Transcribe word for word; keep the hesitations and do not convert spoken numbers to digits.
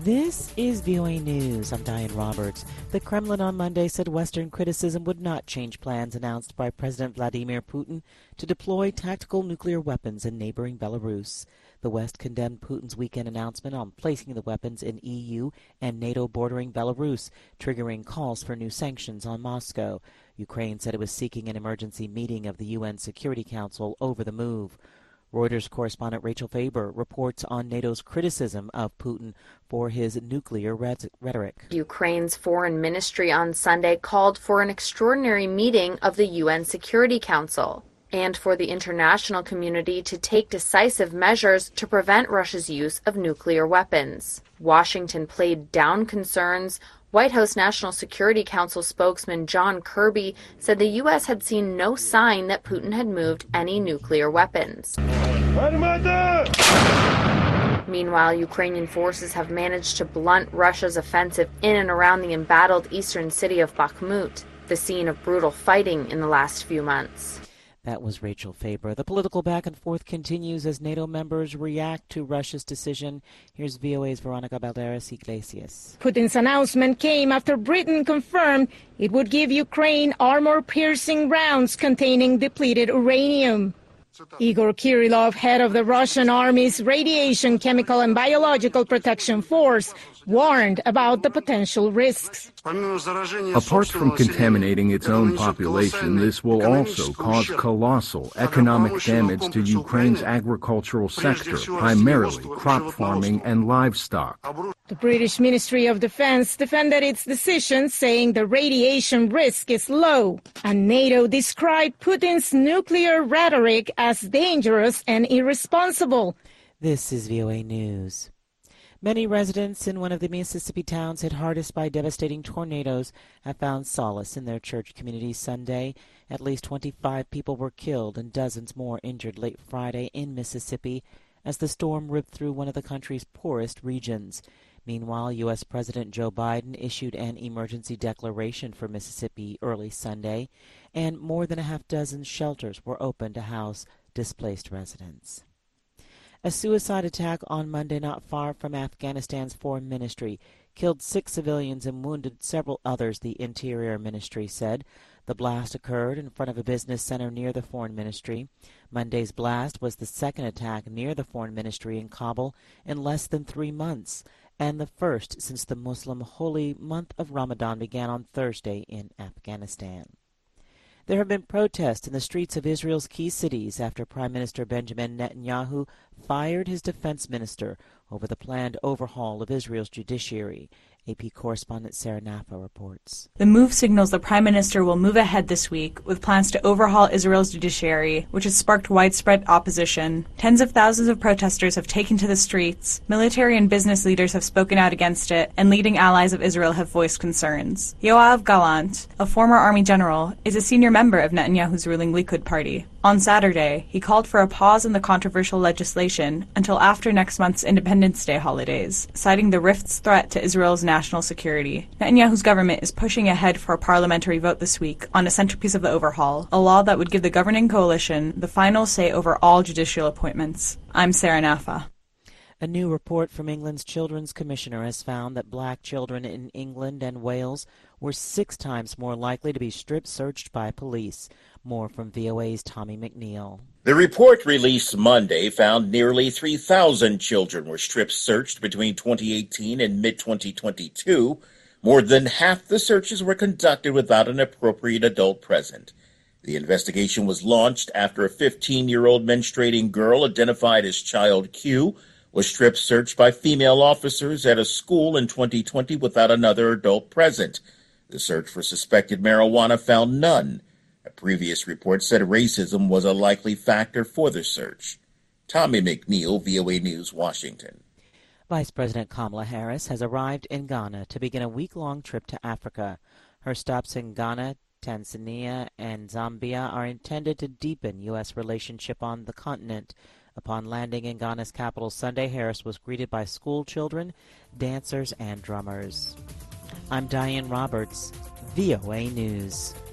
This is V O A News. I'm Diane Roberts. The Kremlin on Monday said Western criticism would not change plans announced by President Vladimir Putin to deploy tactical nuclear weapons in neighboring Belarus. The West condemned Putin's weekend announcement on placing the weapons in E U and NATO bordering Belarus, triggering calls for new sanctions on Moscow. Ukraine said it was seeking an emergency meeting of the U N Security Council over the move. Reuters correspondent Rachel Faber reports on NATO's criticism of Putin for his nuclear rhetoric. Ukraine's foreign ministry on Sunday called for an extraordinary meeting of the U N Security Council and for the international community to take decisive measures to prevent Russia's use of nuclear weapons. Washington played down concerns. White House National Security Council spokesman John Kirby said the U S had seen no sign that Putin had moved any nuclear weapons. Meanwhile, Ukrainian forces have managed to blunt Russia's offensive in and around the embattled eastern city of Bakhmut, the scene of brutal fighting in the last few months. That was Rachel Faber. The political back and forth continues as NATO members react to Russia's decision. Here's V O A's Veronica Balderas Iglesias. Putin's announcement came after Britain confirmed it would give Ukraine armor-piercing rounds containing depleted uranium. Igor Kirillov, head of the Russian Army's Radiation, Chemical and Biological Protection Force, warned about the potential risks. Apart from contaminating its own population, this will also cause colossal economic damage to Ukraine's agricultural sector, primarily crop farming and livestock. The British Ministry of Defense defended its decision, saying the radiation risk is low, and NATO described Putin's nuclear rhetoric as dangerous and irresponsible. This is V O A News. Many residents in one of the Mississippi towns hit hardest by devastating tornadoes have found solace in their church community Sunday. At least twenty-five people were killed and dozens more injured late Friday in Mississippi as the storm ripped through one of the country's poorest regions. Meanwhile, U S President Joe Biden issued an emergency declaration for Mississippi early Sunday, and more than a half dozen shelters were open to house displaced residents. A suicide attack on Monday not far from Afghanistan's foreign ministry killed six civilians and wounded several others, the Interior Ministry said. The blast occurred in front of a business center near the foreign ministry. Monday's blast was the second attack near the foreign ministry in Kabul in less than three months, and the first since the Muslim holy month of Ramadan began on Thursday in Afghanistan. There have been protests in the streets of Israel's key cities after Prime Minister Benjamin Netanyahu fired his defense minister over the planned overhaul of Israel's judiciary. A P correspondent Sarah Naffa reports. The move signals the Prime Minister will move ahead this week with plans to overhaul Israel's judiciary, which has sparked widespread opposition. Tens of thousands of protesters have taken to the streets, military and business leaders have spoken out against it, and leading allies of Israel have voiced concerns. Yoav Gallant, a former army general, is a senior member of Netanyahu's ruling Likud party. On Saturday, he called for a pause in the controversial legislation until after next month's Independence Day holidays, citing the rift's threat to Israel's national security. Netanyahu's government is pushing ahead for a parliamentary vote this week on a centerpiece of the overhaul, a law that would give the governing coalition the final say over all judicial appointments. I'm Sarah Naffa. A new report from England's Children's Commissioner has found that black children in England and Wales were six times more likely to be strip-searched by police. More from V O A's Tommy McNeil. The report released Monday found nearly three thousand children were strip-searched between twenty eighteen and mid twenty twenty-two. More than half the searches were conducted without an appropriate adult present. The investigation was launched after a fifteen-year-old menstruating girl identified as Child Q was strip-searched by female officers at a school in twenty twenty without another adult present. The search for suspected marijuana found none. A previous report said racism was a likely factor for the search. Tommy McNeil, V O A News, Washington. Vice President Kamala Harris has arrived in Ghana to begin a week-long trip to Africa. Her stops in Ghana, Tanzania, and Zambia are intended to deepen U S relationship on the continent. Upon landing in Ghana's capital Sunday, Harris was greeted by school children, dancers, and drummers. I'm Diane Roberts, V O A News.